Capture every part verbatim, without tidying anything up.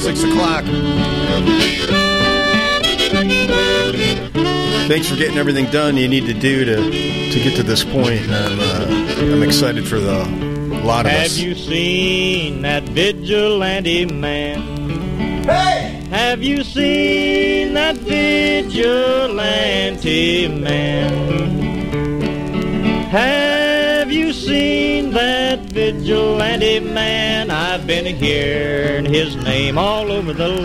six o'clock. Thanks for getting everything done you need to do to, to get to this point. I'm, uh, I'm excited for the lot of Have us. Have you seen that vigilante man? Hey! Have you seen that vigilante man? Have you seen that vigilante man? I've been hearing his name all over the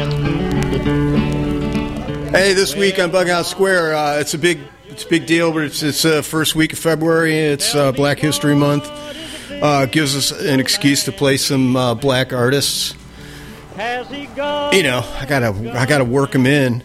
land. Hey, this week on Bughouse Square, uh, it's a big, it's a big deal. But it's it's uh, first week of February. It's uh, Black History Month. Uh, gives us an excuse to play some uh, black artists. You know, I gotta, I gotta work them in.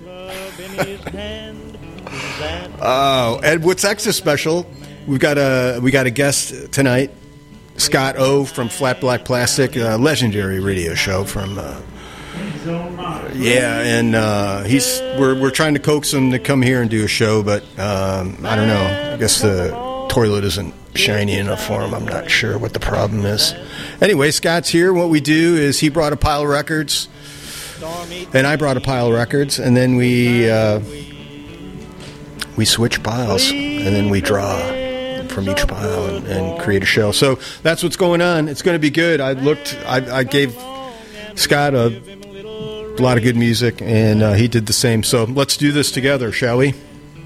Oh, Ed, what's extra special? We've got a we got a guest tonight, Scott O from Flat Black Plastic, a legendary radio show from. Uh, yeah, and uh, he's we're we're trying to coax him to come here and do a show, but um, I don't know. I guess the toilet isn't shiny enough for him. I'm not sure what the problem is. Anyway, Scott's here. What we do is he brought a pile of records, and I brought a pile of records, and then we uh, we switch piles, and then we draw from each pile and, and create a show. So that's what's going on. It's going to be good. I looked. I, I gave Scott a, a lot of good music, and uh, he did the same. So let's do this together, shall we?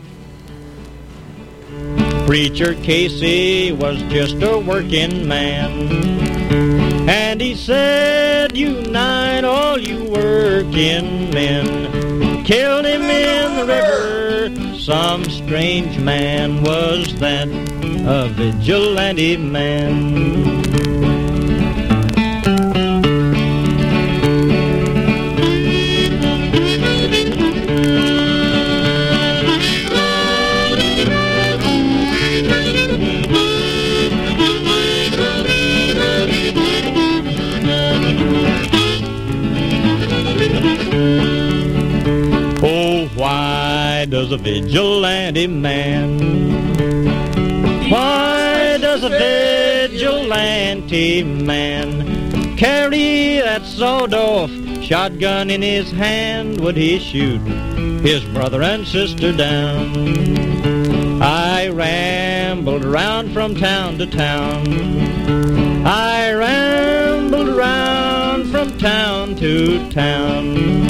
Preacher Casey was just a working man, and he said, unite all you working men. Killed him in the river, some strange man was that, a vigilante man. Why does a vigilante man, why does a vigilante man carry that sawed-off shotgun in his hand? Would he shoot his brother and sister down? I rambled around from town to town, I rambled around from town to town,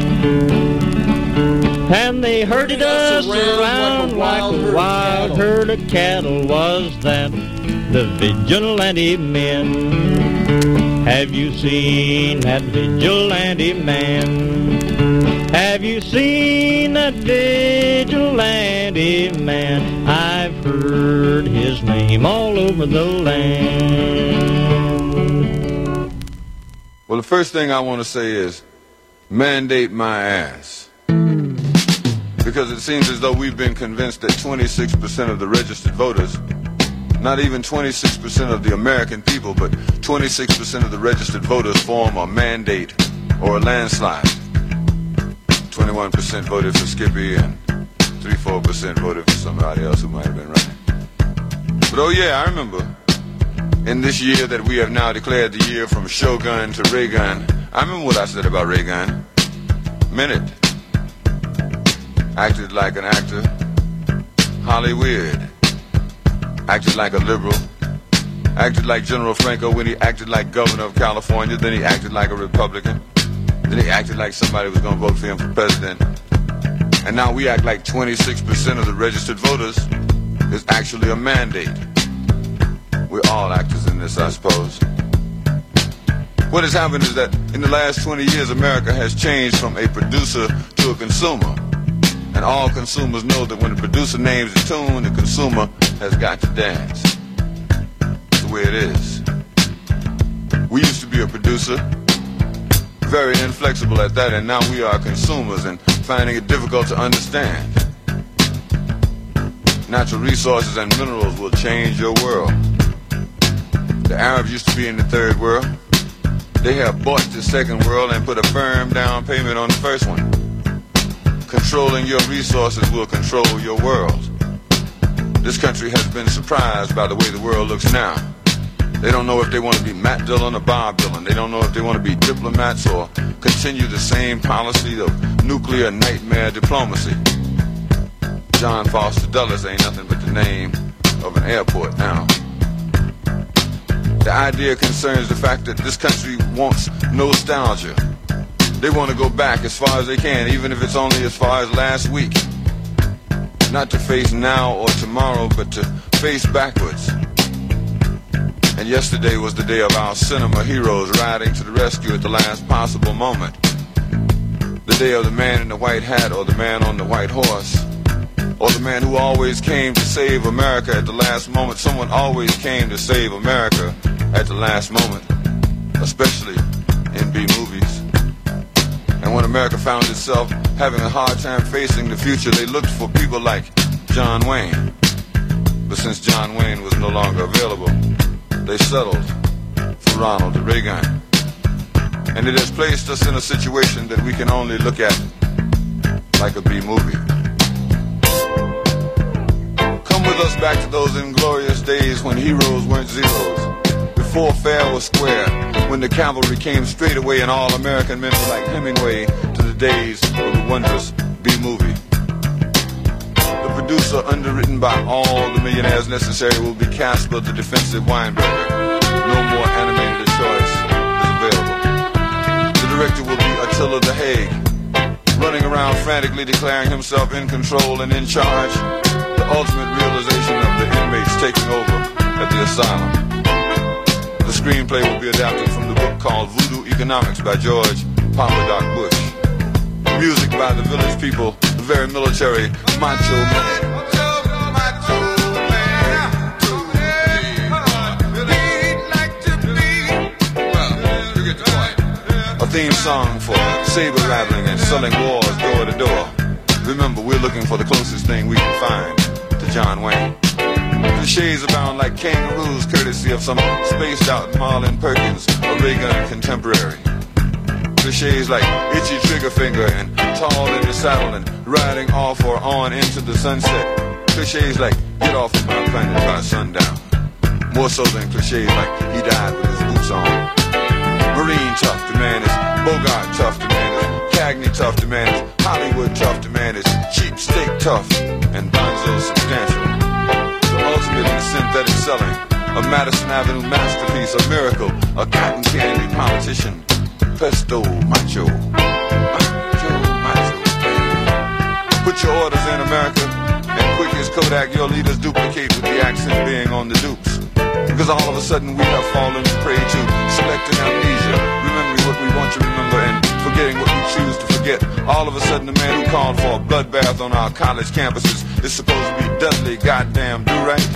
and they herded us around like a wild herd of cattle. Was that the vigilante men? Have you seen that vigilante man? Have you seen that vigilante man? I've heard his name all over the land. Well, the first thing I want to say is mandate my ass. Because it seems as though we've been convinced that twenty-six percent of the registered voters, not even twenty-six percent of the American people, but twenty-six percent of the registered voters form a mandate or a landslide. twenty-one percent voted for Skippy and three to four percent voted for somebody else who might have been running. But oh yeah, I remember in this year that we have now declared the year from Shogun to Reagan, I remember what I said about Reagan. Minute. Acted like an actor, Hollywood. Acted like a liberal. Acted like General Franco when he acted like governor of California. Then he acted like a Republican. Then he acted like somebody was going to vote for him for president. And now we act like twenty-six percent of the registered voters is actually a mandate. We're all actors in this, I suppose. What has happened is that in the last twenty years, America has changed from a producer to a consumer. And all consumers know that when the producer names a tune, the consumer has got to dance. That's the way it is. We used to be a producer, very inflexible at that, and now we are consumers and finding it difficult to understand. Natural resources and minerals will change your world. The Arabs used to be in the third world. They have bought the second world and put a firm down payment on the first one. Controlling your resources will control your world. This country has been surprised by the way the world looks now. They don't know if they want to be Matt Dillon or Bob Dylan. They don't know if they want to be diplomats or continue the same policy of nuclear nightmare diplomacy. John Foster Dulles ain't nothing but the name of an airport now. The idea concerns the fact that this country wants nostalgia. They want to go back as far as they can, even if it's only as far as last week. Not to face now or tomorrow, but to face backwards. And yesterday was the day of our cinema heroes riding to the rescue at the last possible moment. The day of the man in the white hat or the man on the white horse. Or the man who always came to save America at the last moment. Someone always came to save America at the last moment. Especially in B-movies. And when America found itself having a hard time facing the future, they looked for people like John Wayne. But since John Wayne was no longer available, they settled for Ronald Reagan. And it has placed us in a situation that we can only look at like a B-movie. Come with us back to those inglorious days when heroes weren't zeros, before fair was square, when the cavalry came straight away and all American men were like Hemingway, to the days of the wondrous B-movie. The producer, underwritten by all the millionaires necessary, will be Casper the Defensive Weinberger. No more animated choice is available. The director will be Attila the Hague, running around frantically declaring himself in control and in charge. The ultimate realization of the inmates taking over at the asylum. The screenplay will be adapted from the book called Voodoo Economics by George Papa Doc Bush. Music by the village people, the very military Macho Man. A theme song for saber rattling and selling wars door to door. Remember, we're looking for the closest thing we can find to John Wayne. Cliches abound like kangaroos, courtesy of some spaced out Marlon Perkins, a Reagan contemporary. Cliches like itchy trigger finger and tall in the saddle and riding off or on into the sunset. Cliches like get off of my planet by sundown. More so than cliches like he died with his boots on. Marine tough, the man is Bogart tough, the man is Cagney tough, the man is Hollywood tough, the man is cheap steak tough, and Bonzo substantial. The ultimate in synthetic selling, a Madison Avenue masterpiece, a miracle, a cotton candy politician, pesto macho, macho, macho. Put your orders in, America, and quick as Kodak, your leaders duplicate with the accent being on the dupes. Because all of a sudden we have fallen prey to selective amnesia, remembering what we want to remember and forgetting what we choose to forget. All of a sudden the man who called for a bloodbath on our college campuses is supposed to be Dudley goddamn do-right.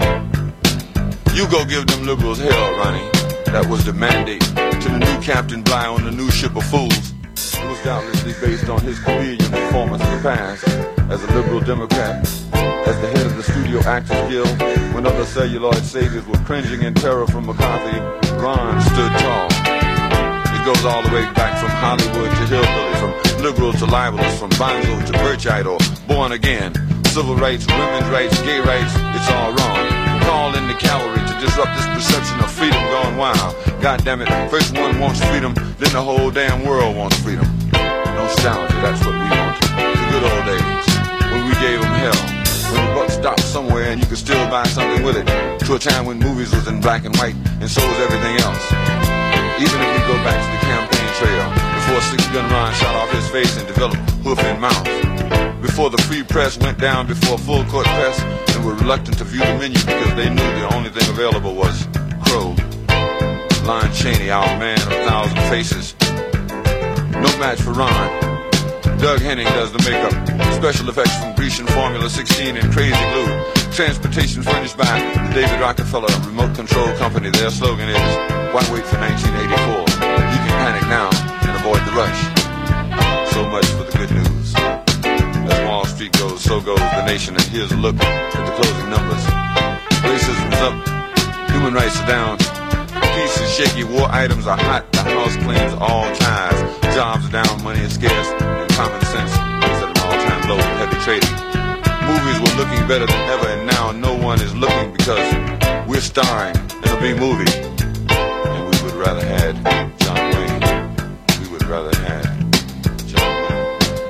You go give them liberals hell, Ronnie. That was the mandate to the new Captain Bligh on the new ship of fools. It was doubtlessly based on his chameleon performance in the past as a liberal Democrat, as the head of the Studio Actors Guild. When other celluloid saviors were cringing in terror from McCarthy, Ron stood tall. It goes all the way back from Hollywood to hillbilly, from liberal to libelous, from Bonzo to Birchite or Born Again. Civil rights, women's rights, gay rights, it's all wrong. Call in the cavalry to disrupt this perception of freedom gone wild. God damn it, first one wants freedom, then the whole damn world wants freedom. Nostalgia, that's what we want. The good old days, when we gave them hell. When the buck stopped somewhere and you could still buy something with it. To a time when movies was in black and white, and so was everything else. Even if we go back to the campaign trail, before six-gun Ron shot off his face and developed hoof and mouth. Before the free press went down before full court press and were reluctant to view the menu because they knew the only thing available was Crow. Lon Chaney, our man of a thousand faces. No match for Ron. Doug Henning does the makeup. Special effects from Grecian Formula sixteen and Crazy Glue. Transportation furnished by the David Rockefeller Remote Control Company. Their slogan is, why wait for nineteen eighty-four? You can panic now and avoid the rush. So much for the good news. As Wall Street goes, so goes the nation. And here's a look at the closing numbers. Racism's up. Human rights are down. Peace is shaky. War items are hot. The House claims all ties. Jobs are down. Money is scarce. Common sense is at an all-time low with heavy trading. Movies were looking better than ever, and now no one is looking because we're starring in a B-movie, and we would rather had John Wayne. We would rather had John Wayne.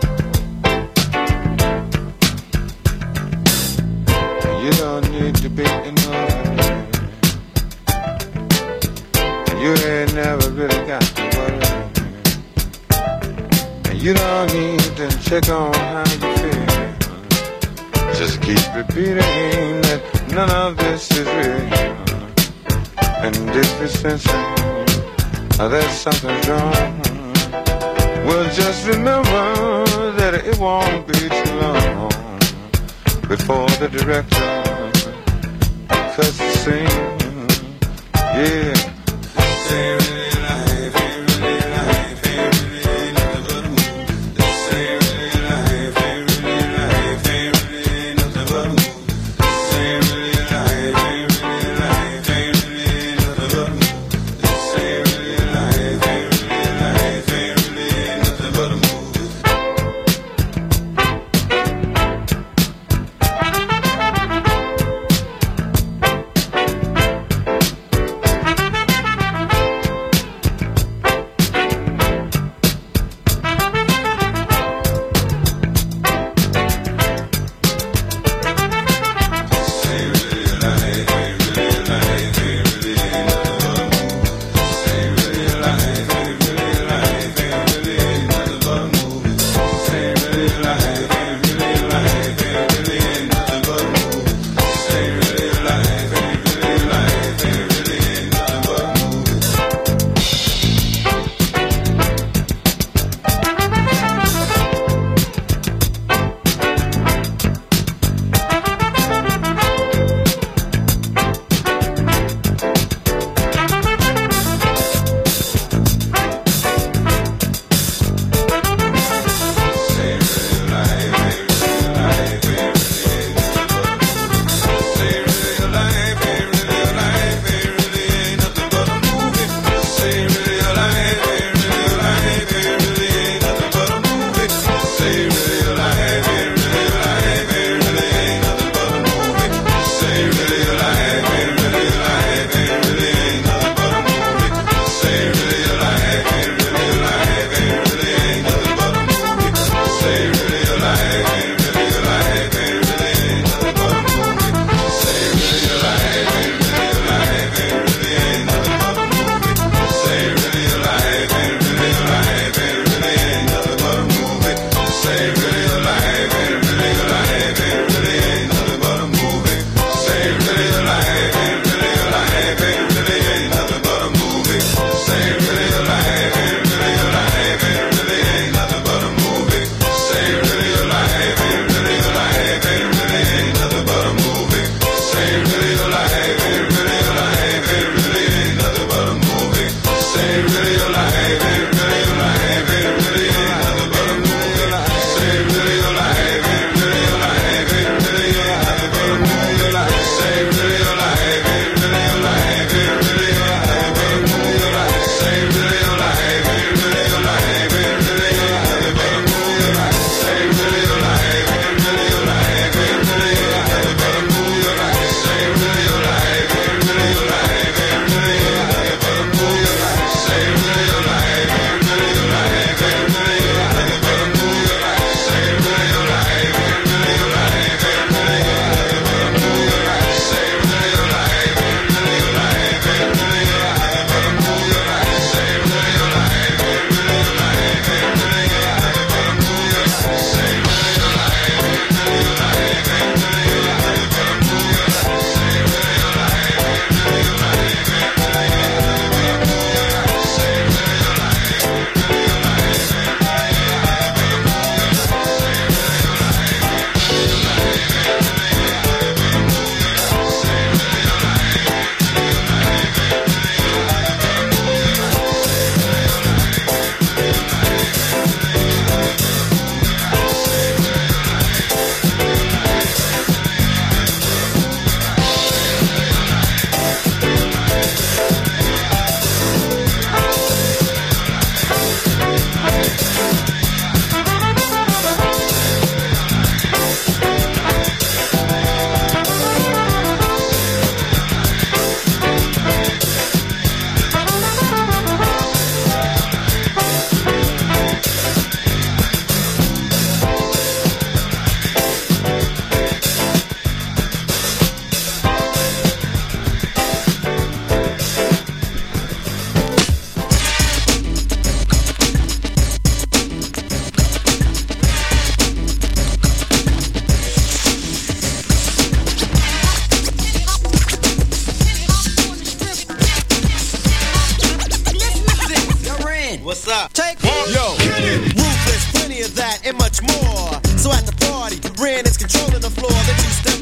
You don't need to be in love. You ain't never really got to worry. And you don't need to check on how you feel. Just keep repeating that none of this is real. And if you're sensing that something's wrong, well, just remember that it won't be too long before the director cuts the scene. Yeah. This ain't really life, ain't really life, ain't really nothing but a movie. This ain't really life, ain't really life, ain't really nothing but a movie. This ain't really life, ain't really life, ain't really nothing but a movie. This ain't really life, ain't really life, ain't really nothing but a movie.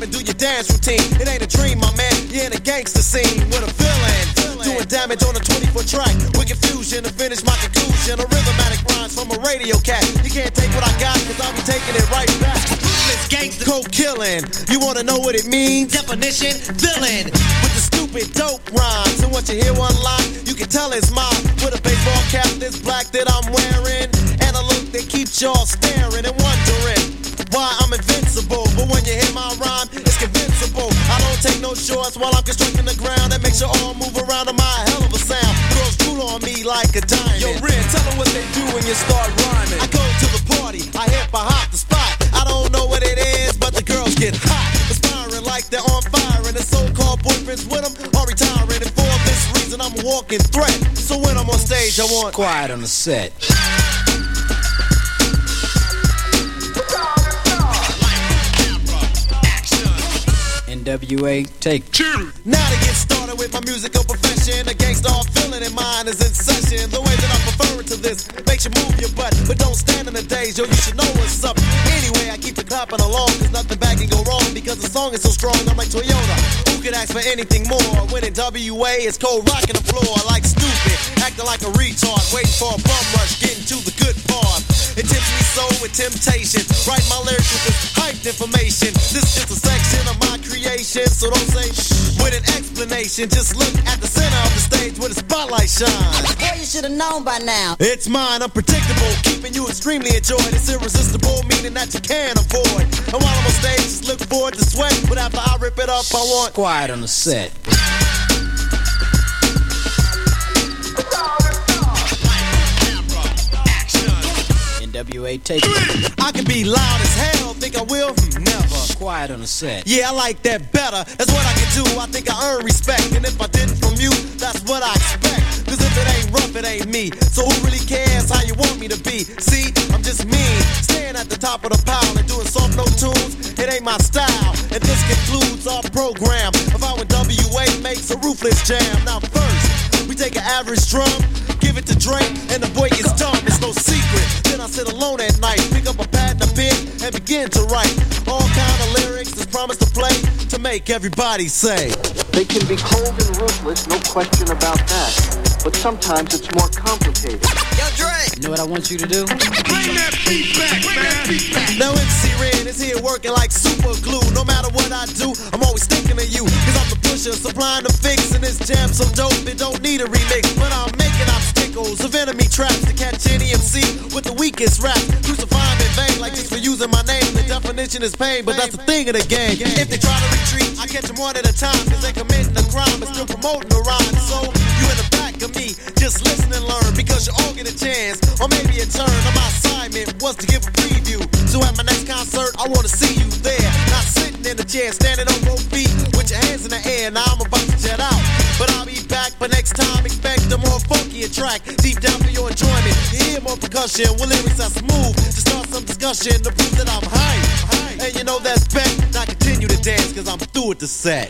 and do your dance routine. It ain't a dream, my man. You're in a gangster scene with a villain, doing damage on a twenty-foot track with confusion to finish my conclusion. A rhythmatic rhymes from a radio cat. You can't take what I got, cause I'll be taking it right back. Ruthless gangster, cold killing. You wanna know what it means? Definition, villain. With the stupid dope rhymes. And once you hear one line, you can tell it's mine. With a baseball cap this black that I'm wearing, and a look that keeps y'all staring and wondering why I'm invincible. But when you hear my rhyme, it's convincible. I don't take no shorts while I'm constructing the ground. That makes you all move around to my hell of a sound. Girls drool on me like a diamond. Yo, Ren, tell them what they do when you start rhyming. I go to the party, I hip I hop the spot. I don't know what it is, but the girls get hot, aspiring like they're on fire. And the so-called boyfriends with them are retiring. And for this reason, I'm a walking threat. So when I'm on stage, I want quiet on the set. N W A, take two. Now to get started with my musical profession, a gangsta feeling in mine is in session. The way that I prefer it to this makes you move your butt, but don't stand in the days, yo, you should know what's up. Anyway, I keep it clapping along, cause nothing bad can go wrong, because the song is so strong, I'm like Toyota. Who could ask for anything more? When in W A, it's cold rocking the floor, like stupid, acting like a retard, waiting for a bum rush, getting to the good part. It tempts me so with temptation, write my lyrics with this hyped information. This is a section of my creation, so don't say shh with an explanation. Just look at the center of the stage where the spotlight shines. Boy, you should have known by now. It's mine, unpredictable, keeping you extremely enjoyed. It's irresistible, meaning that you can't avoid. And while I'm on stage, just look forward to sweat. But after I rip it up, I want quiet on the set. N W A, take it. I can be loud as hell, think I will? Never. Quiet on the set. Yeah, I like that better. That's what I can do. I think I earn respect. And if I didn't from you, that's what I expect. Cause if it ain't rough, it ain't me. So who really cares how you want me to be? See, I'm just mean. Staying at the top of the pile and doing soft no tunes, it ain't my style. And this concludes our program of how N W A makes a ruthless jam. Now first, we take an average drum, give it to Drake, and the boy gets dumb. It's no secret. Then I sit alone at night, pick up a pad and a pen, and begin to write all kind of lyrics that's promised to play to make everybody say. They can be cold and ruthless, no question about that. But sometimes it's more complicated. Yo, Drake! You know what I want you to do? Bring that beat back, man! Now M C Ren is here working like super glue. No matter what I do, I'm always thinking of you. Cause I'm the pusher, supplying the fix. And this jam so dope, it don't need a remix. But I'm making obstacles of enemy traps to catch any M C with the weakest rap. Crucifying in vain, like just for using my name. The definition is pain, but that's the thing of the game. If they try to retreat, I catch them one at a time. Cause they committing a crime, but still promoting the rhyme. So you in the back of me, just listen and learn. Because you all get a chance, or maybe a turn. And my assignment was to give a preview. So at my next concert, I wanna see you there. Not sitting in the chair, standing on both feet with your hands in the air. Now I'm about to jet out, but I'll be back. But next time, expect a more funkier track. Deep down for your enjoyment, you hear more percussion with lyrics that smooth. To start some discussion to prove that I'm hype. And you know that's bet. Now continue to dance, cause I'm through with the set.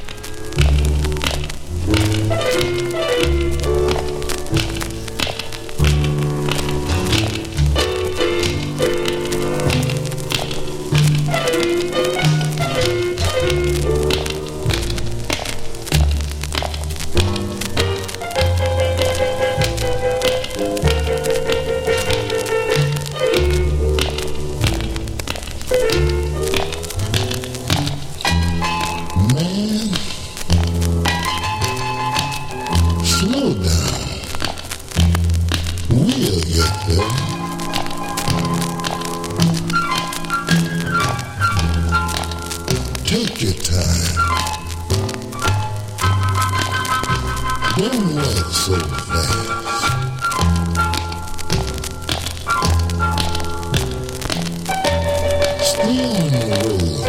Take your time. Don't run so fast. Stay on the road.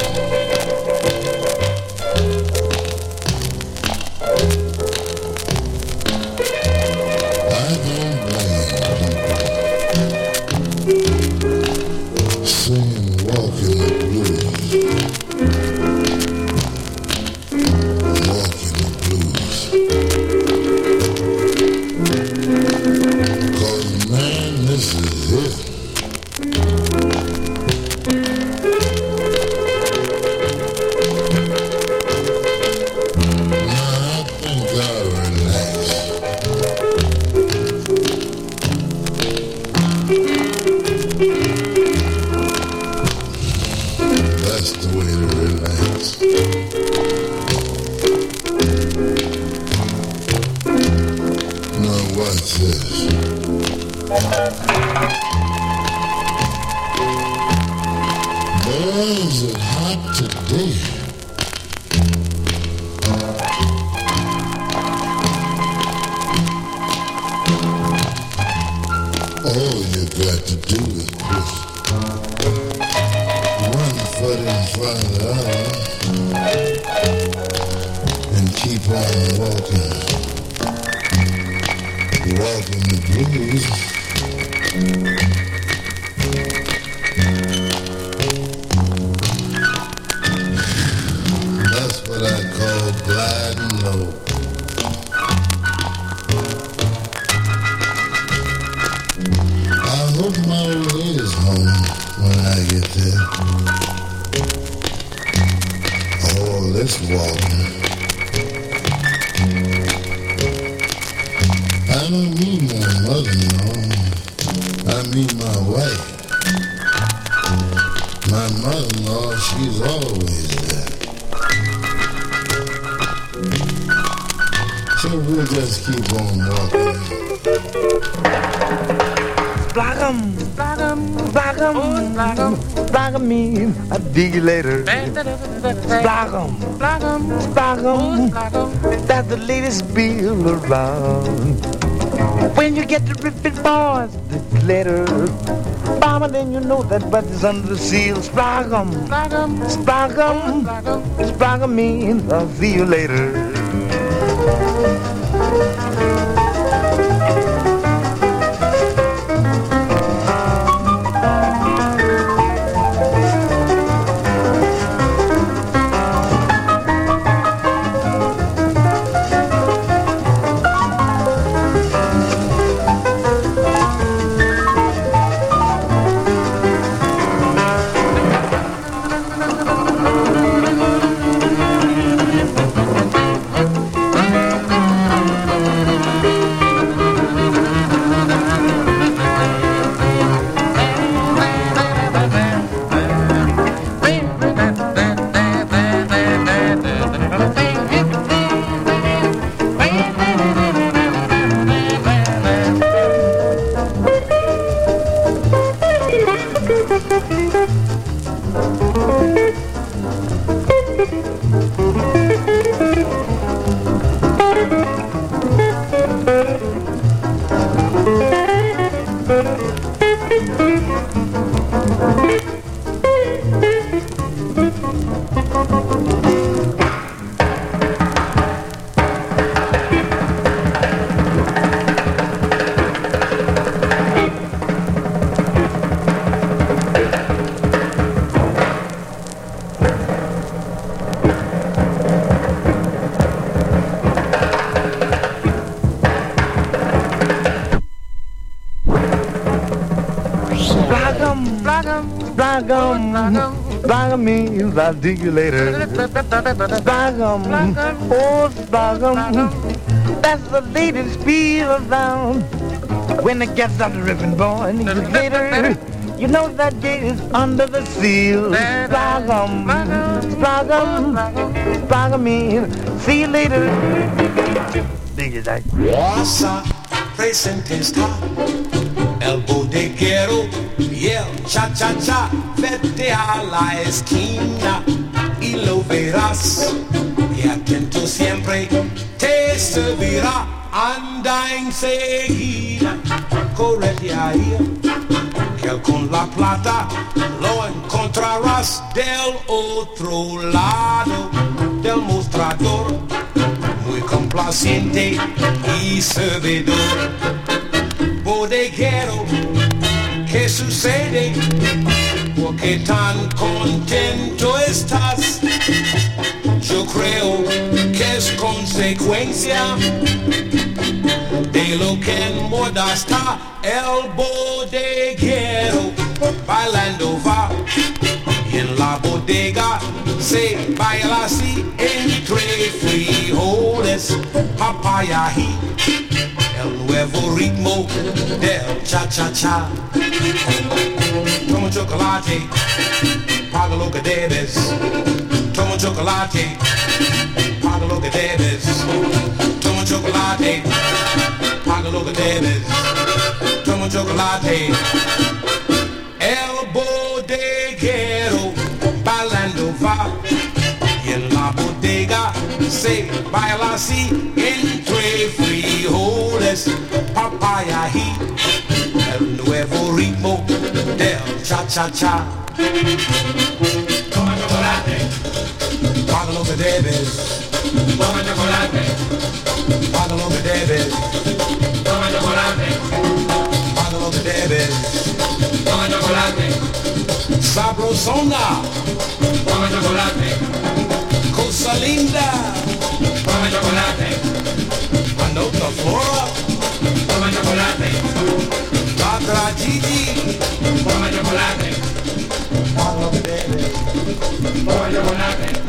I don't blame people singing Walking the Blues. Walking the Blues. relax. Now watch this. Boy, is it hot today. All you got to do is push one foot in front of the other and keep on walking, walking the blues. That's what I call gliding low. I hope my old lady's home when I get there. All this walking. I don't mean my mother-in-law. I mean my wife. My mother-in-law, she's always there. So we'll just keep on walking. Blagum, blagum, blagum, blagum, blagum mean I'll dig you later. Blagum, blagum, blagum, that's the latest bill around. When you get to ripping boys, the letter, Mama, then you know that buddy's under the seal. Blagum, blagum, blagum, blagum mean I'll see you later. Blagum means I'll dig you later. Blagum, oh blagum, that's the latest feel around. When it gets out the ribbon, boy, and years later, you know that day is under the seal. Blagum, blagum, blagum means see you later. Dig you like. Pasa, presente está el bodeguero y el cha-cha-cha. Vete a la esquina y lo verás, y atento siempre te servirá. Anda enseguida, correte ahí, que con la plata lo encontrarás del otro lado del mostrador, muy complaciente y servidor. Bodeguero, ¿qué sucede? ¿Por qué tan contento estás? Yo creo que es consecuencia de lo que en moda está. El bodeguero bailando va, y en la bodega se baila así, entre frijoles, papaya y el nuevo ritmo del cha-cha-cha. Toma chocolate, paga lo que debes. chocolate, paga lo que debes. Toma chocolate, paga lo que debes. Toma chocolate. El bodeguero bailando va y en la bodega se baila así entre frijoles, papaya y el nuevo ritmo del cha-cha-cha. Toma chocolate, paga lo que debes. Toma chocolate, paga lo que debes. Toma chocolate, paga lo que debes. Toma chocolate, sabrosona. Toma chocolate, cosa linda. Toma chocolate, Anota Flora. Toma chocolate, Tatra Gigi. Toma chocolate, paga lo que debes. Toma chocolate.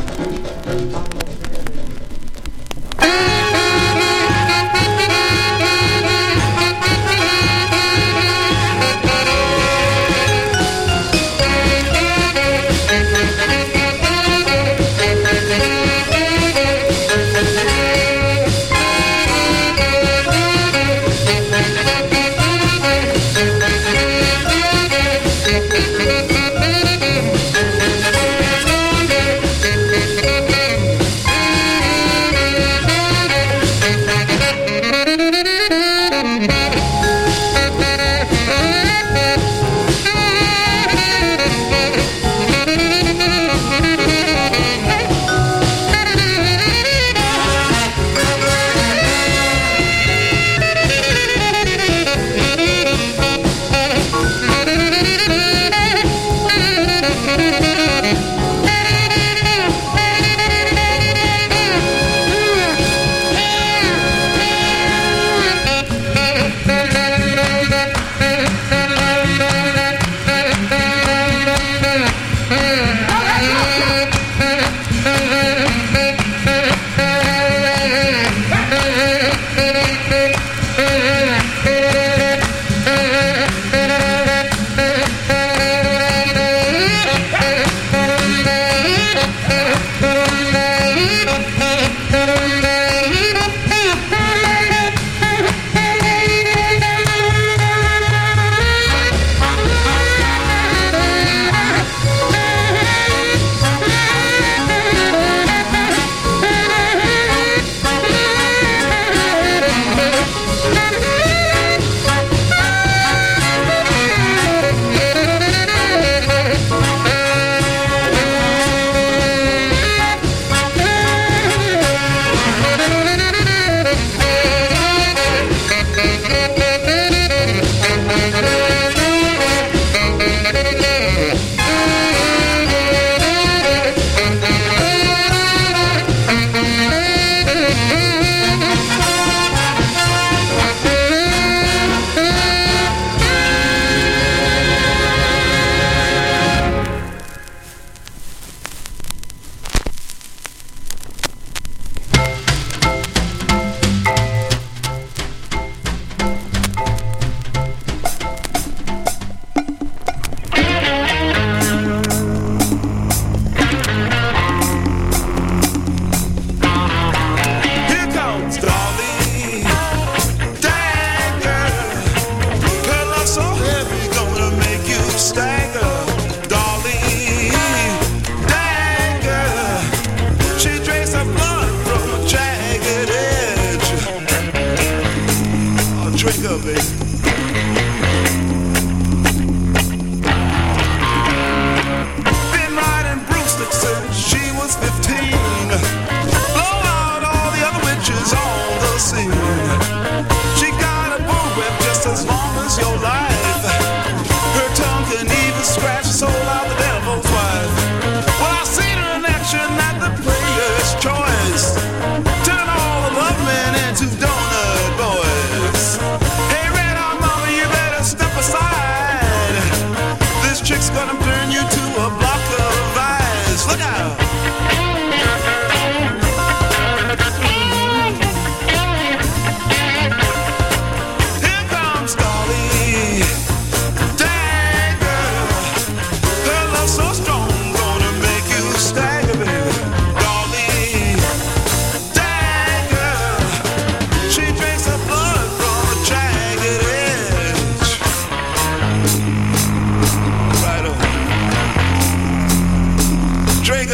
So strong, gonna make you stagger, baby.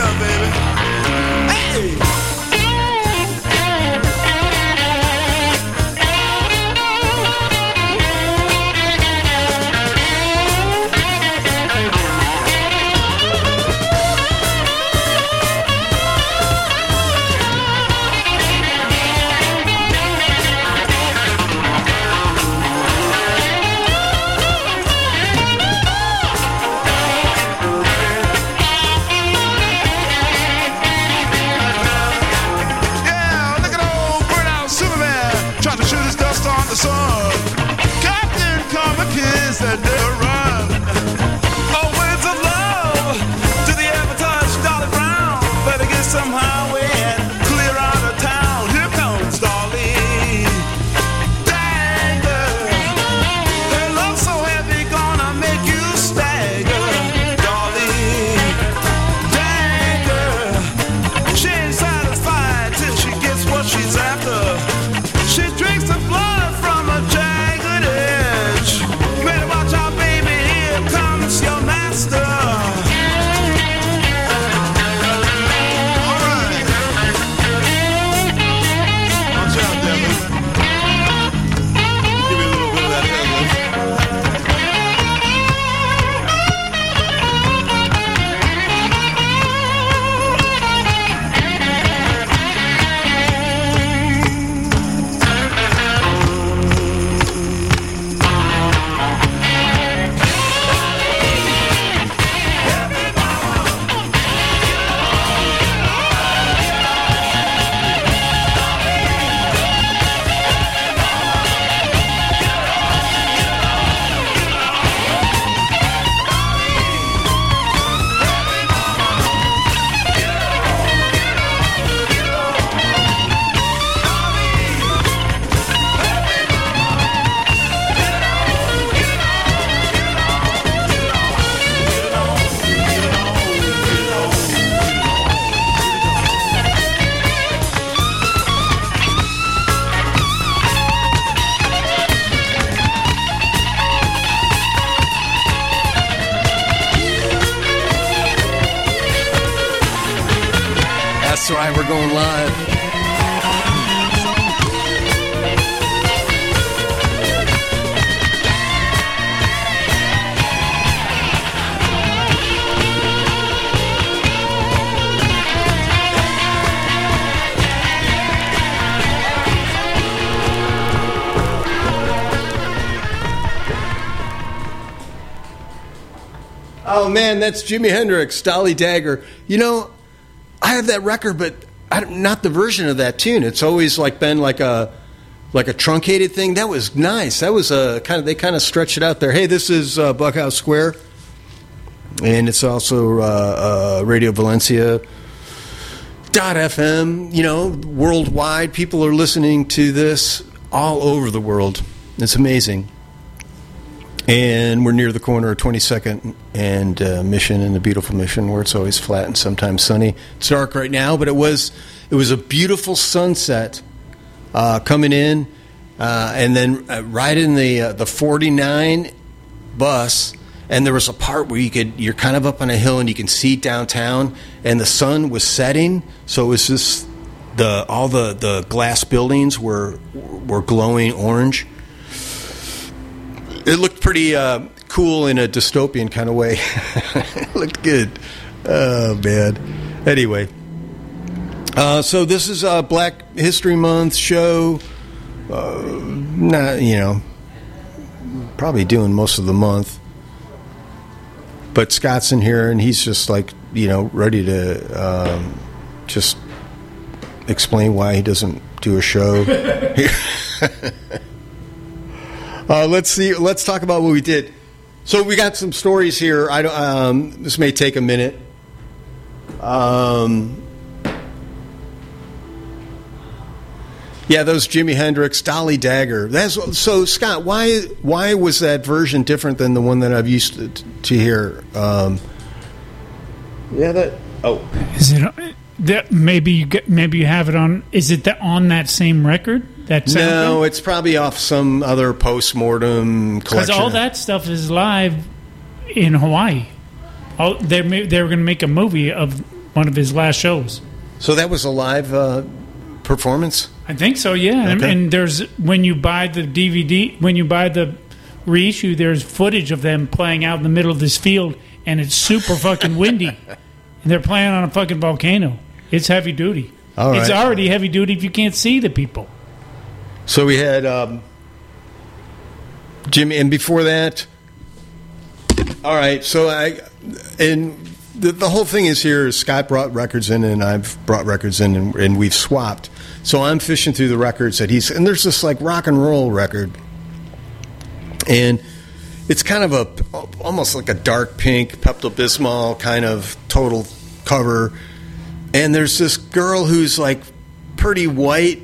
love, baby. Hey! That's right, we're going live. Oh man, that's Jimi Hendrix, Dolly Dagger. You know, I have that record, but I don't, not the version of that tune. It's always like been like a like a truncated thing. That was nice. That was a kind of they kind of stretched it out there. Hey, this is uh, Bughouse Square, and it's also uh, uh, Radio Valencia dot F M. You know, worldwide, people are listening to this all over the world. It's amazing. And we're near the corner of twenty-second and uh, Mission in the beautiful Mission, where it's always flat and sometimes sunny. It's dark right now, but it was it was a beautiful sunset uh, coming in, uh, and then uh, right in the uh, the forty-nine bus, and there was a part where you could you're kind of up on a hill and you can see downtown, and the sun was setting, so it was just the all the, the glass buildings were were glowing orange. It looked pretty uh, cool in a dystopian kind of way. It looked good. Oh, man. Anyway. Uh, so this is a Black History Month show. Uh, not, you know, probably doing most of the month. But Scott's in here, and he's just like, you know, ready to um, just explain why he doesn't do a show. Uh, let's see. Let's talk about what we did. So we got some stories here. I don't, um, this may take a minute. Um, yeah, those Jimi Hendrix, Dolly Dagger. That's so. Scott, why why was that version different than the one that I've used to, to hear? Um, yeah, that. Oh, is it that maybe you get maybe you have it on? Is it the, on that same record? That's no, it's probably off some other post-mortem collection. Because all that stuff is live in Hawaii. All, they're they're going to make a movie of one of his last shows. So that was a live uh, performance? I think so, yeah. And, Okay. and there's when you buy the D V D, when you buy the reissue, there's footage of them playing out in the middle of this field, and it's super fucking windy. And they're playing on a fucking volcano. It's heavy duty. All It's right. already heavy duty if you can't see the people. So we had um, Jimmy, and before that, all right. So I, and the, the whole thing is here. Scott brought records in, and I've brought records in, and, and we've swapped. So I'm fishing through the records that he's, and there's this like rock and roll record, and it's kind of a almost like a dark pink Pepto Bismol kind of total cover, and there's this girl who's like pretty white.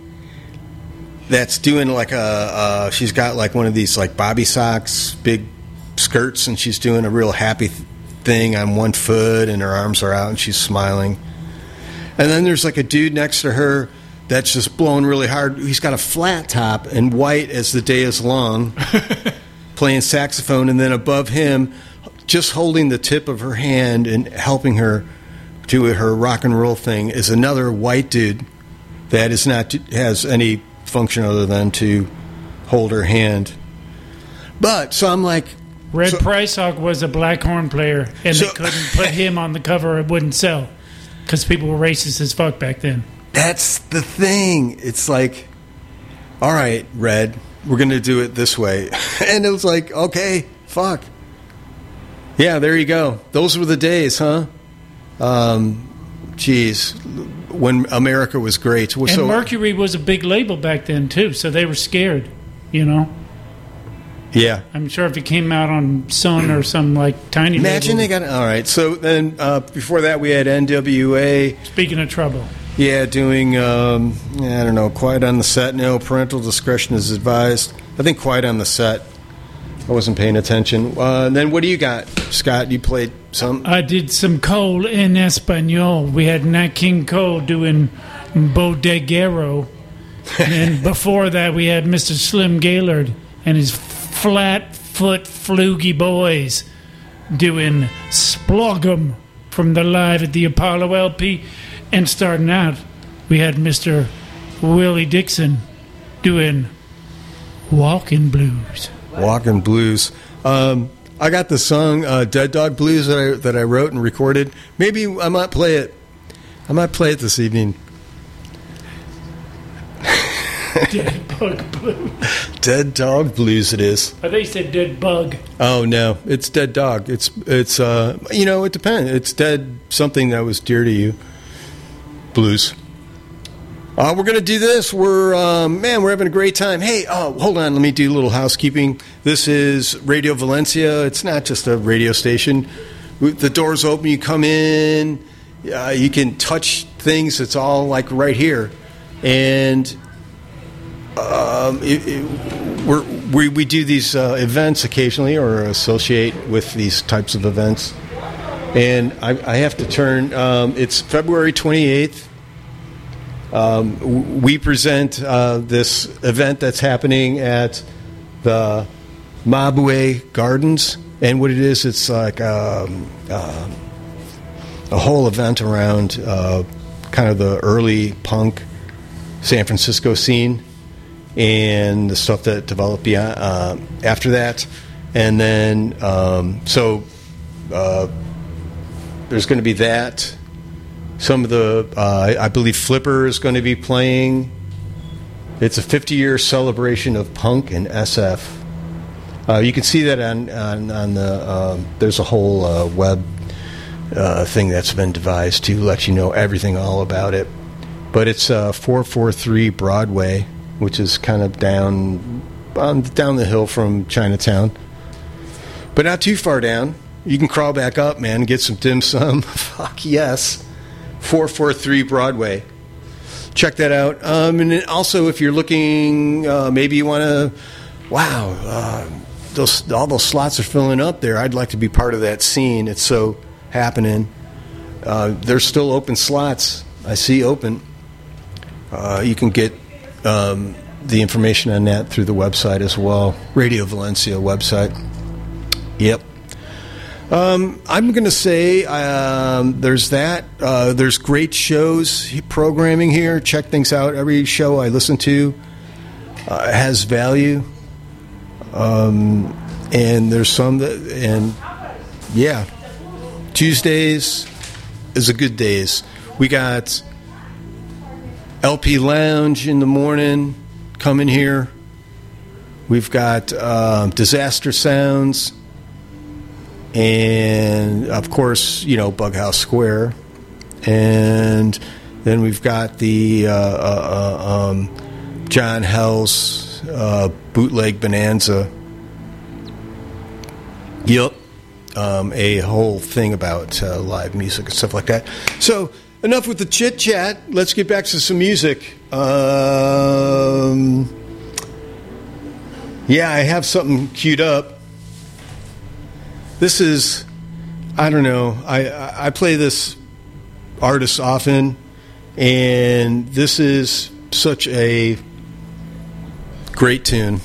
That's doing like a, uh, she's got like one of these like bobby socks, big skirts, and she's doing a real happy th- thing on one foot, and her arms are out, and she's smiling. And then there's like a dude next to her that's just blowing really hard. He's got a flat top and white as the day is long, playing saxophone, and then above him, just holding the tip of her hand and helping her do her rock and roll thing, is another white dude that is not has any function other than to hold her hand. But so I'm like, Red so, Price Hawk was a black horn player, and So- they couldn't put him on the cover; it wouldn't sell because people were racist as fuck back then. That's the thing. It's like, all right, Red, we're going to do it this way. And it was like, okay, fuck. Yeah, there you go. Those were the days, huh? Um, geez, when America was great. And So- Mercury was a big label back then too, so they were scared. You know, Yeah. I'm sure if it came out on Sun or some like tiny. Imagine label, they got, all right. So then uh, before that, we had N W A. Speaking of trouble. Yeah, doing, um, I don't know, Quiet on the Set. No, parental discretion is advised. I think Quiet on the Set. I wasn't paying attention. Uh, and then what do you got, Scott? You played some? I did some Cole in Espanol. We had Nat King Cole doing Bodeguero. And before that, we had Mister Slim Gaillard and his flat foot flugy boys doing Splogum from the Live at the Apollo L P. And starting out, we had Mister Willie Dixon doing Walking Blues. Walking Blues. Um, I got the song uh, Dead Dog Blues that I, that I wrote and recorded. Maybe I might play it. I might play it this evening. Dead Bug Blues. Dead Dog Blues it is. I think you said Dead Bug. Oh no, it's Dead Dog. It's it's uh you know, it depends. It's dead something that was dear to you. Blues. Uh, we're gonna do this. We're um, man, we're having a great time. Hey, oh, hold on. Let me do a little housekeeping. This is Radio Valencia. It's not just a radio station. The doors open. You come in. Uh, you can touch things. It's all like right here, and um, it, it, we're, we we do these uh, events occasionally, or associate with these types of events. And I, I have to turn. Um, it's February twenty-eighth. Um, w- we present uh, this event that's happening at the Mabue Gardens, and what it is, it's like um, uh, a whole event around uh, kind of the early punk San Francisco scene and the stuff that developed beyond, uh, after that, and then um, so. Uh, There's going to be that. Some of the, uh, I believe Flipper is going to be playing. It's a fifty-year celebration of punk and S F. Uh, you can see that on on, on the. Um, there's a whole uh, web uh, thing that's been devised to let you know everything all about it. But it's uh, four forty-three Broadway, which is kind of down um, down the hill from Chinatown, but not too far down. You can crawl back up, man, and get some dim sum. Fuck yes. four forty-three Broadway. Check that out. Um, and then also, if you're looking, uh, maybe you want to, wow, uh, those all those slots are filling up there. I'd like to be part of that scene. It's so happening. Uh, there's still open slots. I see open. Uh, you can get um, the information on that through the website as well. Radio Valencia website. Yep. Um, I'm going to say um, there's that. Uh, there's great shows, programming here. Check things out. Every show I listen to uh, has value. Um, and there's some that, and yeah, Tuesdays is a good days. We got L P Lounge in the morning coming here. We've got uh, Disaster Sounds. And, of course, you know, Bughouse Square. And then we've got the uh, uh, um, John Hell's uh, Bootleg Bonanza. Yep. Um, a whole thing about uh, live music and stuff like that. So, enough with the chit-chat. Let's get back to some music. Um, yeah, I have something queued up. This is, I don't know, I, I play this artist often, and this is such a great tune.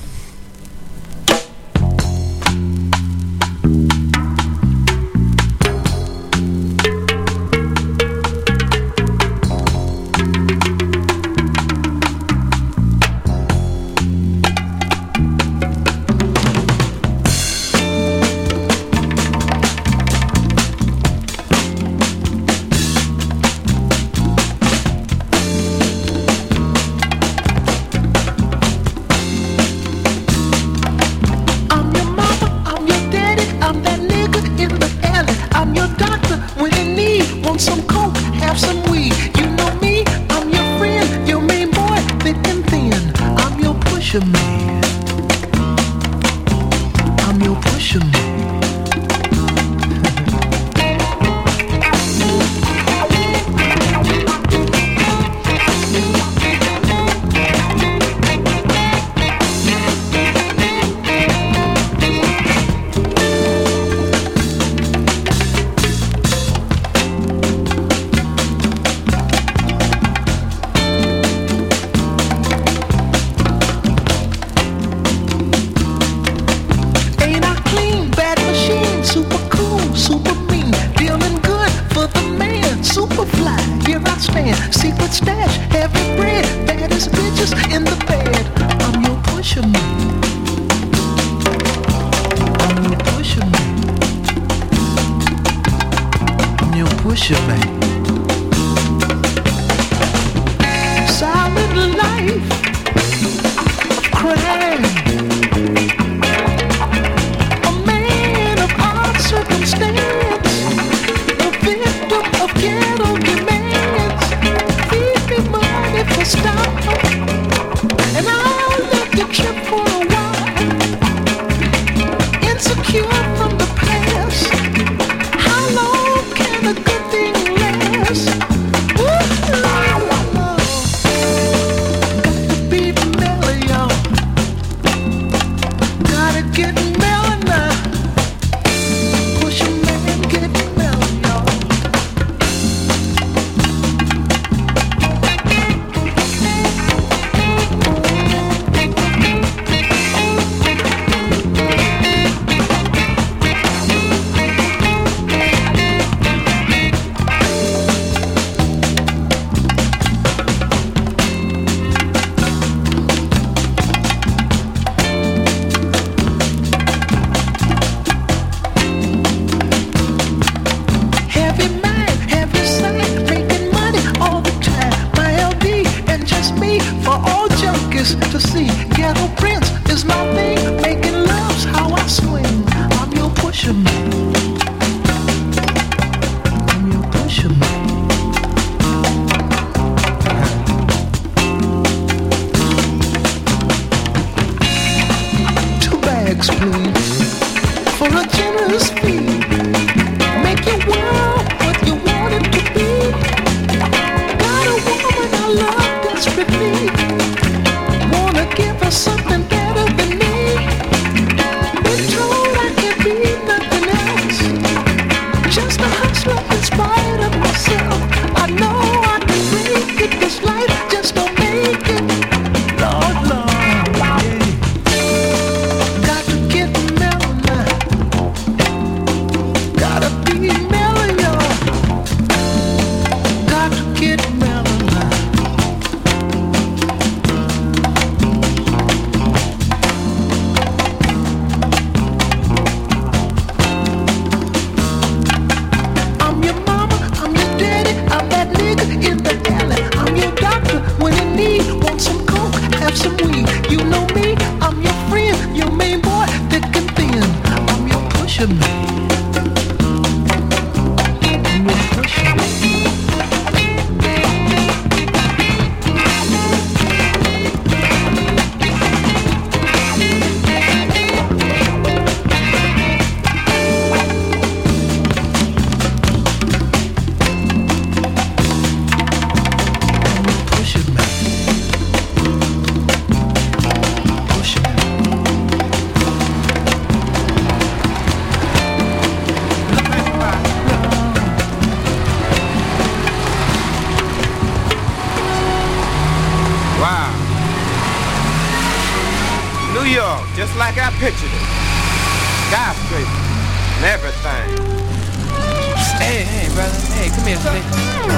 like I pictured it. Skyscraper and everything. Hey, hey, brother. Hey, come here, stick.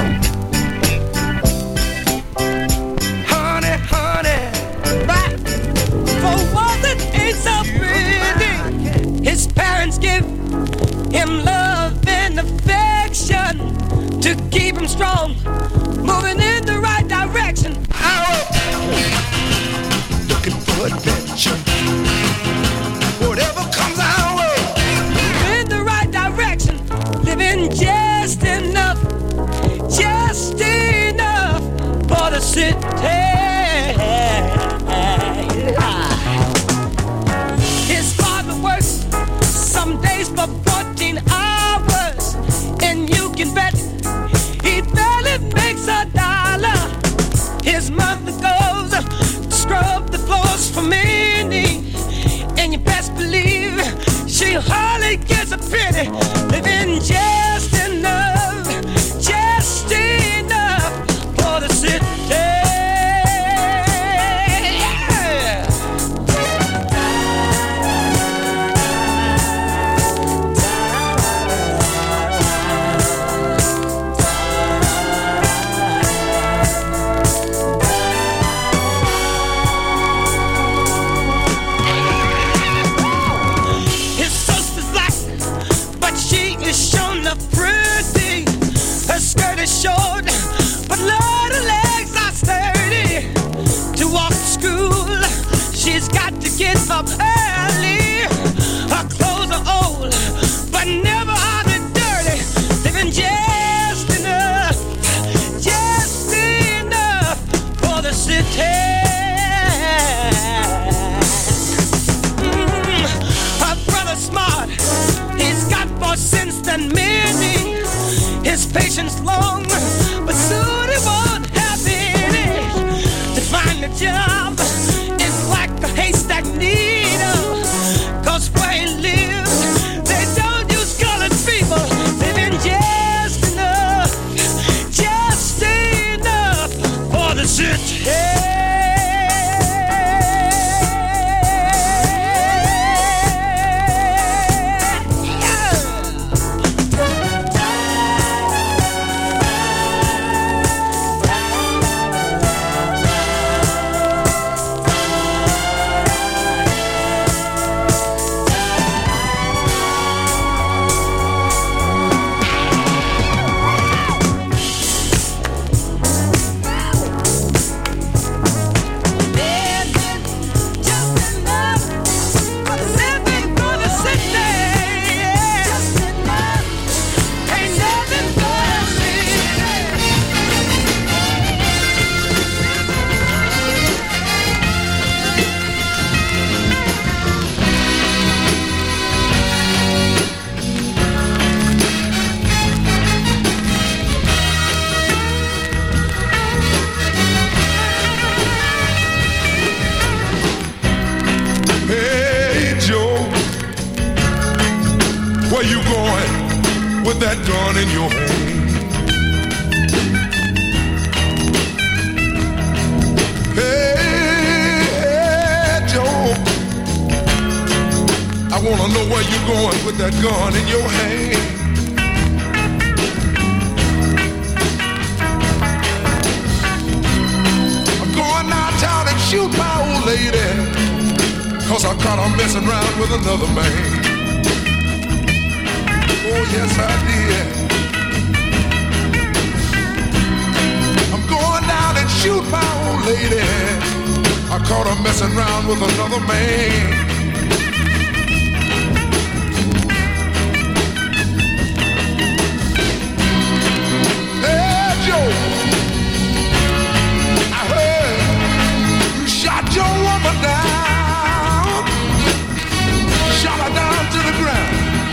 Honey, honey. Right. For one that ain't so pretty, his parents give him love and affection to keep him strong, moving in the right direction. Looking for adventure. Whatever comes our way. In the right direction, living just enough, just enough for the city. His father works some days for fourteen hours, and you can bet he barely makes a dollar. His mother goes to scrub the floors for many, and you best believe she hardly gets a penny. Living just enough, just enough for the city. Skirt is short, but Lord, her legs are sturdy. To walk to school, she's got to get up early. Her clothes are old, but never are they dirty. Living just enough, just enough for the city. Mm, her brother's smart, he's got more sense than many. His patience long, but soon he won't have any. To find a job is like a haystack needle, 'cause where he lives, they don't use colored people. Living just enough, just enough for the city. Where you going with that gun in your hand? Hey, hey, Joe, I wanna know where you going with that gun in your hand. I'm going downtown and shoot my old lady, 'cause I caught her messing around with another man. Oh, yes, I did. I'm going down and shoot my old lady. I caught her messing around with another man. Hey, Joe, I heard you shot your woman down. Shot her down to the ground.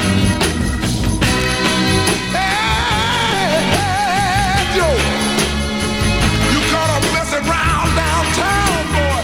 You caught her messing around downtown, boy.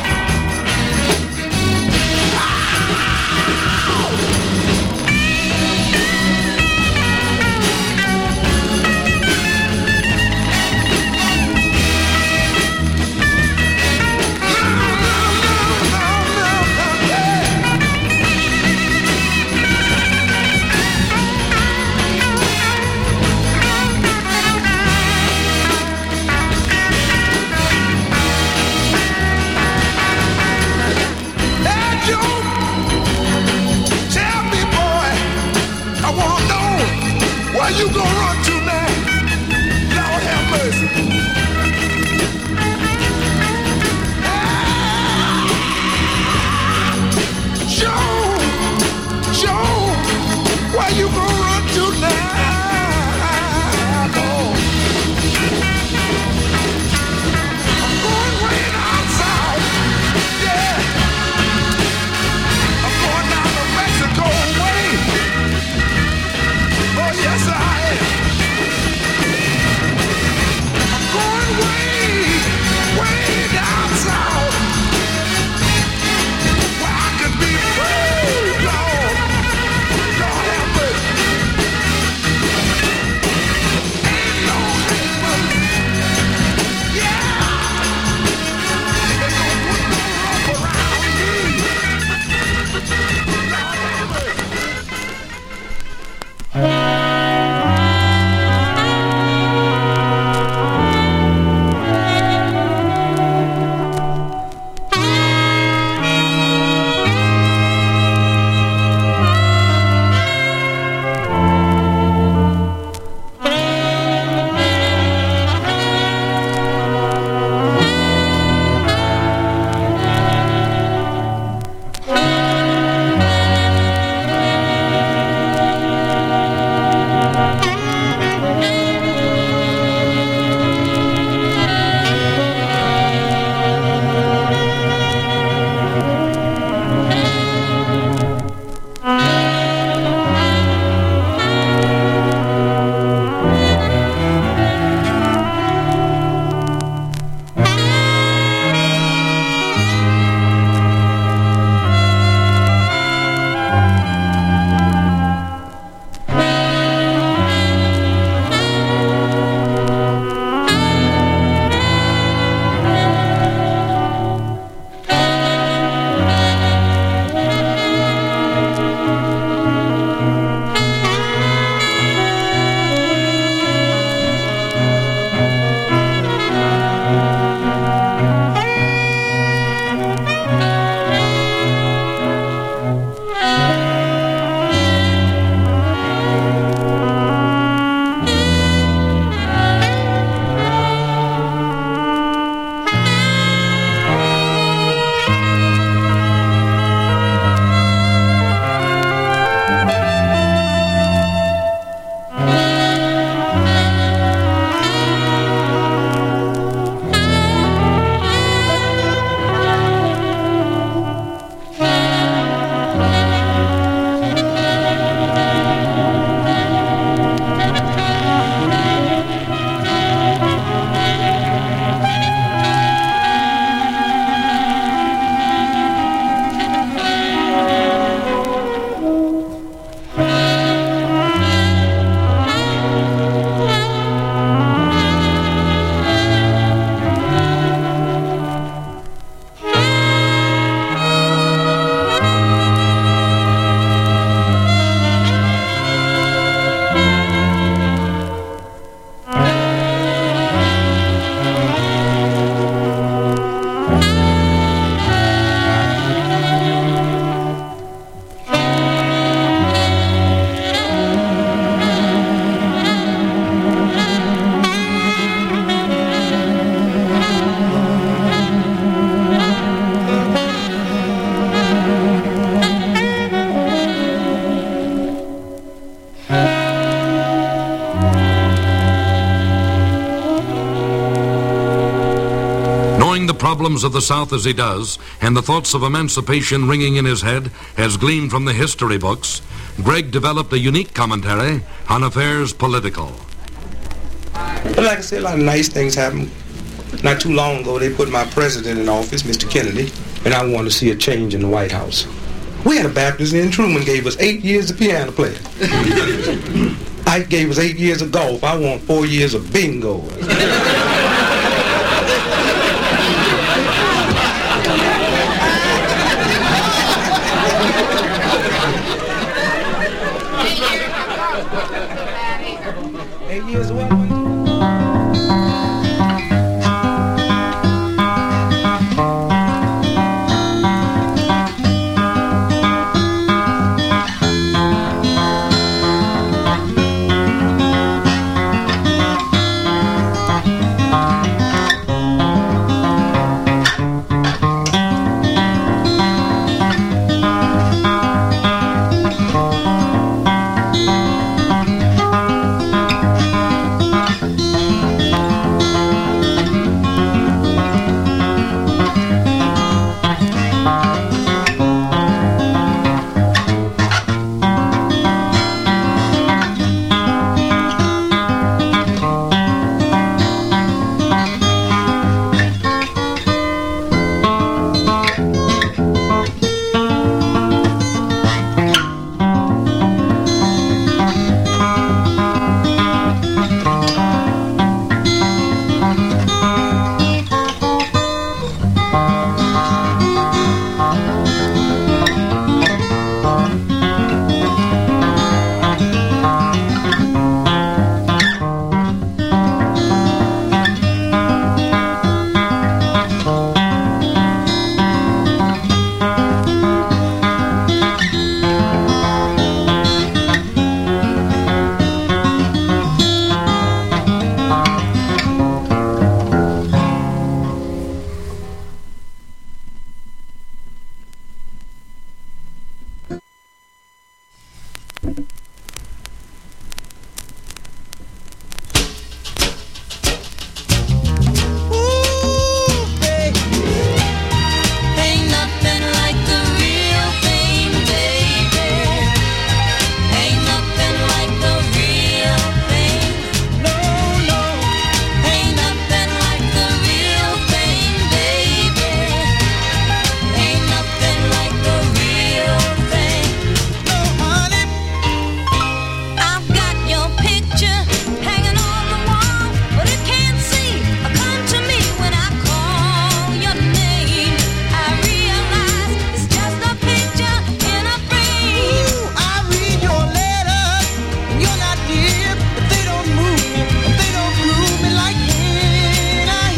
Knowing the problems of the South as he does, and the thoughts of emancipation ringing in his head as gleaned from the history books, Greg developed a unique commentary on affairs political. But like I said, a lot of nice things happened. Not too long ago, they put my president in office, Mister Kennedy, and I wanted to see a change in the White House. We had a Baptist, and Truman gave us eight years of piano playing. Ike gave us eight years of golf. I want four years of bingo.